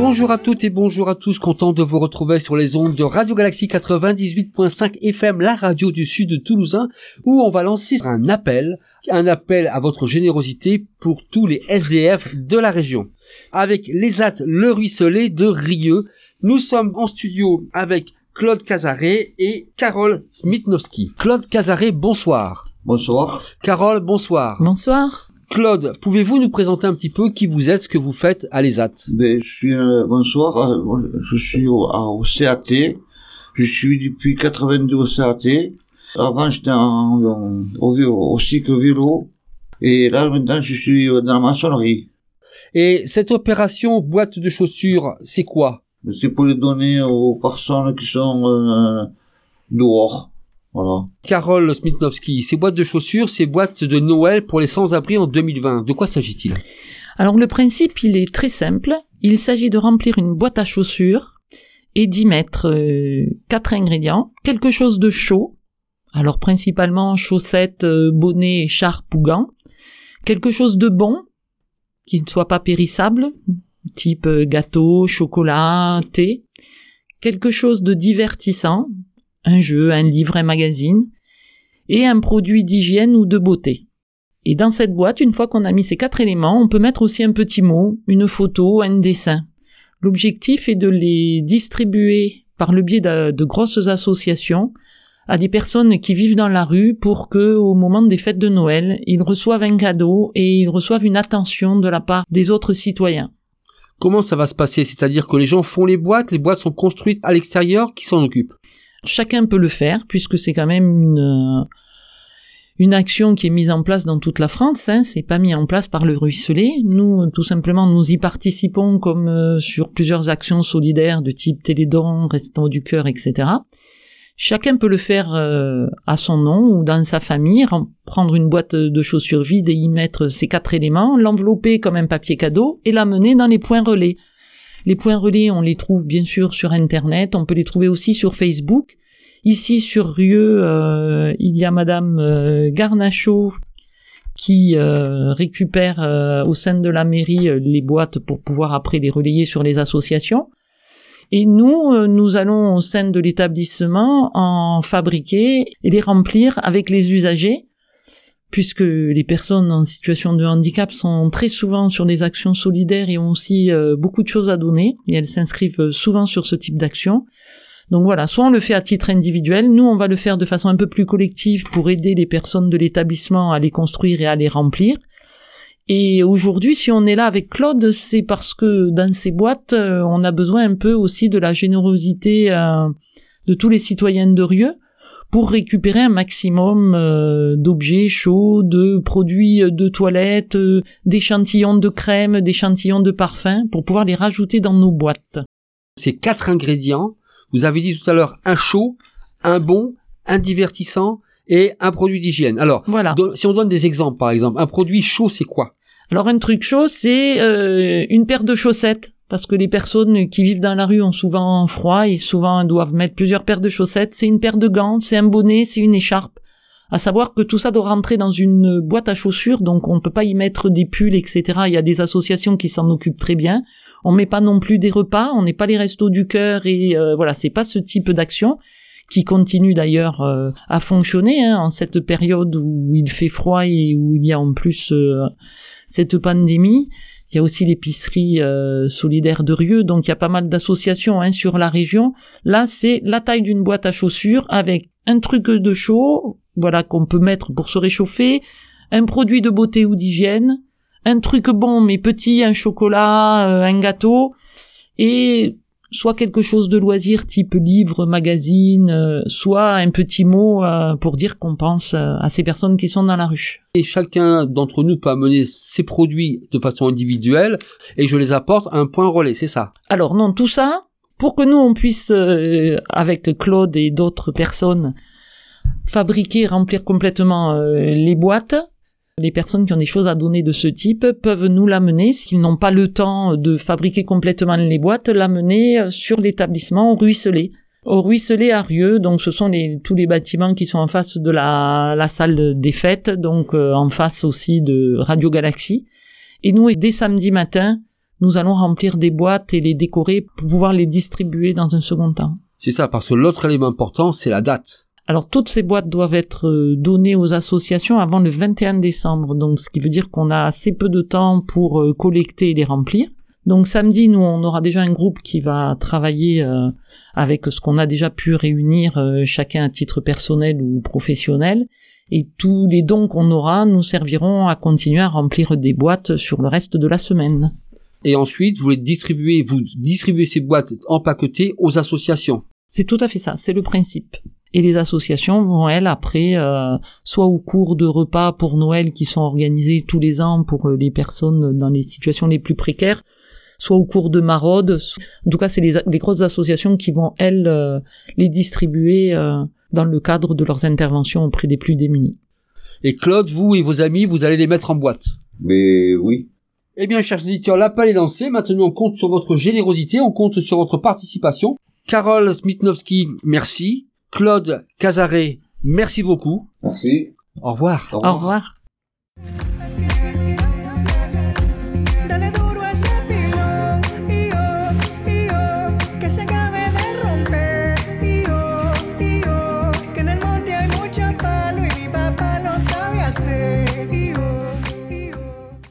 Bonjour à toutes et bonjour à tous, content de vous retrouver sur les ondes de Radio Galaxie 98.5 FM, la radio du sud toulousain, où on va lancer un appel à votre générosité pour tous les SDF de la région. Avec l'ESAT Le Ruisselet de Rieux, nous sommes en studio avec Claude Cazaret et Carole Smitnowski. Claude Cazaret, bonsoir. Bonsoir. Carole, bonsoir. Bonsoir. Claude, pouvez-vous nous présenter un petit peu qui vous êtes, ce que vous faites à l'ESAT? Bonsoir, je suis au CAT, je suis depuis 82 au CAT. Avant j'étais au cycle vélo, et là maintenant je suis dans la maçonnerie. Et cette opération boîte de chaussures, c'est quoi? C'est pour les donner aux personnes qui sont dehors. Voilà. Carole Smitnowski, ces boîtes de chaussures, ces boîtes de Noël pour les sans-abri en 2020, de quoi s'agit-il? Alors le principe, il est très simple. Il s'agit de remplir une boîte à chaussures et d'y mettre 4 ingrédients. Quelque chose de chaud, alors principalement chaussettes, bonnets, écharpes ou gants. Quelque chose de bon, qui ne soit pas périssable, type gâteau, chocolat, thé. Quelque chose de divertissant, un jeu, un livre, un magazine, et un produit d'hygiène ou de beauté. Et dans cette boîte, une fois qu'on a mis ces 4 éléments, on peut mettre aussi un petit mot, une photo, un dessin. L'objectif est de les distribuer par le biais de grosses associations à des personnes qui vivent dans la rue pour que, au moment des fêtes de Noël, ils reçoivent un cadeau et ils reçoivent une attention de la part des autres citoyens. Comment ça va se passer? C'est-à-dire que les gens font les boîtes sont construites à l'extérieur, qui s'en occupe? Chacun peut le faire, puisque c'est quand même une action qui est mise en place dans toute la France, hein. C'est pas mis en place par le Ruisselet. Nous, tout simplement, nous y participons comme sur plusieurs actions solidaires de type Télédon, Restos du Cœur, etc. Chacun peut le faire à son nom ou dans sa famille, prendre une boîte de chaussures vide et y mettre ces 4 éléments, l'envelopper comme un papier cadeau et l'amener dans les points relais. Les points relais, on les trouve bien sûr sur Internet, on peut les trouver aussi sur Facebook. Ici sur Rieux, il y a Madame Garnachaud qui récupère au sein de la mairie les boîtes pour pouvoir après les relayer sur les associations. Et nous allons au sein de l'établissement en fabriquer et les remplir avec les usagers, puisque les personnes en situation de handicap sont très souvent sur des actions solidaires et ont aussi beaucoup de choses à donner, et elles s'inscrivent souvent sur ce type d'action. Donc voilà, soit on le fait à titre individuel, nous on va le faire de façon un peu plus collective pour aider les personnes de l'établissement à les construire et à les remplir. Et aujourd'hui, si on est là avec Claude, c'est parce que dans ces boîtes, on a besoin un peu aussi de la générosité de tous les citoyens de Rieux, pour récupérer un maximum d'objets chauds, de produits de toilette, d'échantillons de crème, d'échantillons de parfum, pour pouvoir les rajouter dans nos boîtes. Ces 4 ingrédients, vous avez dit tout à l'heure un chaud, un bon, un divertissant et un produit d'hygiène. Alors, voilà. Si on donne des exemples, par exemple, un produit chaud, c'est quoi? Alors un truc chaud, c'est une paire de chaussettes. Parce que les personnes qui vivent dans la rue ont souvent froid et souvent doivent mettre plusieurs paires de chaussettes. C'est une paire de gants, c'est un bonnet, c'est une écharpe. À savoir que tout ça doit rentrer dans une boîte à chaussures, donc on ne peut pas y mettre des pulls, etc. Il y a des associations qui s'en occupent très bien. On met pas non plus des repas, on n'est pas les Restos du Cœur et voilà, c'est pas ce type d'action qui continue d'ailleurs à fonctionner en cette période où il fait froid et où il y a en plus cette pandémie. Il y a aussi l'épicerie solidaire de Rieux, donc il y a pas mal d'associations sur la région. Là, c'est la taille d'une boîte à chaussures avec un truc de chaud, voilà, qu'on peut mettre pour se réchauffer, un produit de beauté ou d'hygiène, un truc bon mais petit, un chocolat, un gâteau, et soit quelque chose de loisir type livre, magazine, soit un petit mot pour dire qu'on pense à ces personnes qui sont dans la rue. Et chacun d'entre nous peut amener ses produits de façon individuelle et je les apporte à un point relais, c'est ça? Alors non, tout ça, pour que nous on puisse, avec Claude et d'autres personnes, fabriquer, remplir complètement les boîtes, les personnes qui ont des choses à donner de ce type peuvent nous l'amener, s'ils n'ont pas le temps de fabriquer complètement les boîtes, l'amener sur l'établissement au Ruisselet. Au Ruisselet à Rieux, donc ce sont tous les bâtiments qui sont en face de la salle des fêtes, donc en face aussi de Radio Galaxie. Et nous, dès samedi matin, nous allons remplir des boîtes et les décorer pour pouvoir les distribuer dans un second temps. C'est ça, parce que l'autre élément important, c'est la date. Alors toutes ces boîtes doivent être données aux associations avant le 21 décembre, donc ce qui veut dire qu'on a assez peu de temps pour collecter et les remplir. Donc samedi, nous, on aura déjà un groupe qui va travailler avec ce qu'on a déjà pu réunir chacun à titre personnel ou professionnel. Et tous les dons qu'on aura nous serviront à continuer à remplir des boîtes sur le reste de la semaine. Et ensuite, vous distribuez ces boîtes empaquetées aux associations. C'est tout à fait ça, c'est le principe. Et les associations vont, elles, après, soit au cours de repas pour Noël qui sont organisés tous les ans pour les personnes dans les situations les plus précaires, soit au cours de maraudes. En tout cas, c'est les grosses associations qui vont, elles, les distribuer dans le cadre de leurs interventions auprès des plus démunis. Et Claude, vous et vos amis, vous allez les mettre en boîte. Mais oui. Eh bien, chers auditeurs, l'appel est lancé. Maintenant, on compte sur votre générosité, on compte sur votre participation. Carole Smitnowski, merci. Claude Cazaret, merci beaucoup. Merci. Au revoir. Au revoir.